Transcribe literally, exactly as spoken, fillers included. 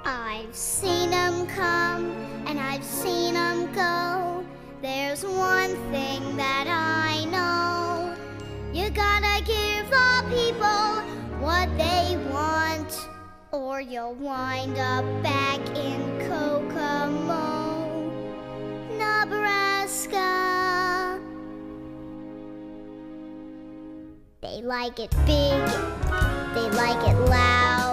I've seen 'em come and I've seen 'em go. There's one thing that I know. You gotta give the people what they want, or you'll wind up back in Kokomo, Nebraska. They like it big, they like it loud.